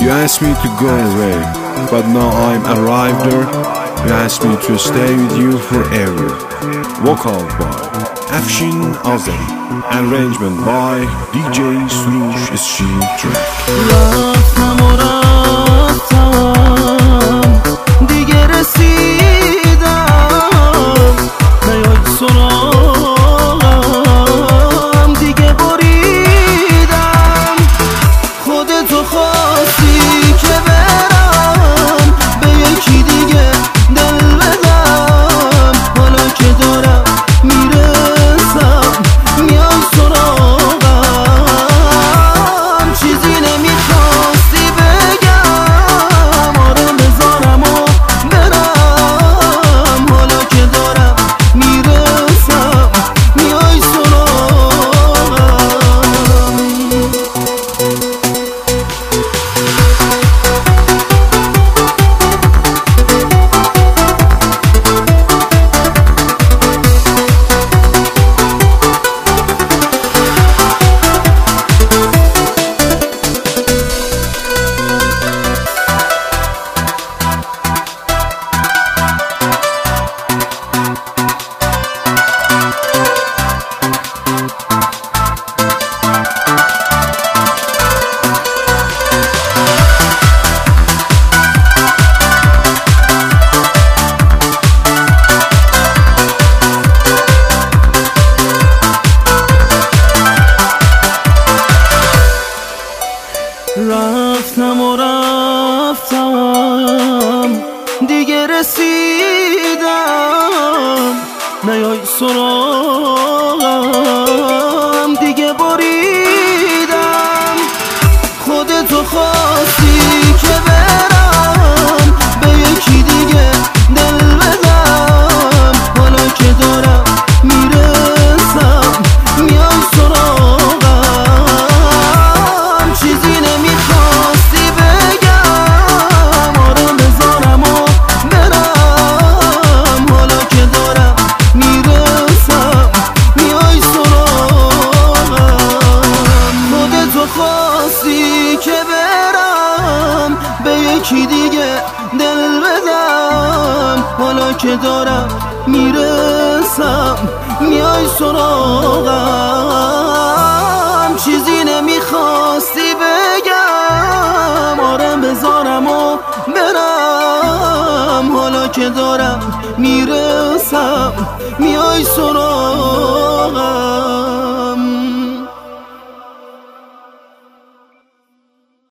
You asked me to go away, but now I'm arrived there. You asked me to stay with you forever. Vocal by Afshin Azeri. Arrangement by DJ Surush Street Track. رفتم و رفتم دیگه رسیدم نیای سراغم دیگه بریدم خودتو خواستی که برم به یکی دیگه دل بدم حالا که دارم میرسم میای سراغم چیزی نمیخواستی بگم آره بذارم و برم حالا که دارم میرسم میای سراغم رفتم و رفتم دیگه رسیدم نیای سراغم دیگه بریدم خودتو خواستی که برم به یکی دیگه دل بدم حالا که دارم میرسم میای سراغم چیزی نمیخواستی بگم آره بذارم و برم حالا که دارم میرسم میای سراغم خودتو خواستی که برم به یکی دیگه دل بدم حالا که دارم میرسم میای سراغم چیزی نمیخواستی بگم آره بذارم و برم حالا که دارم میرسم میای سراغم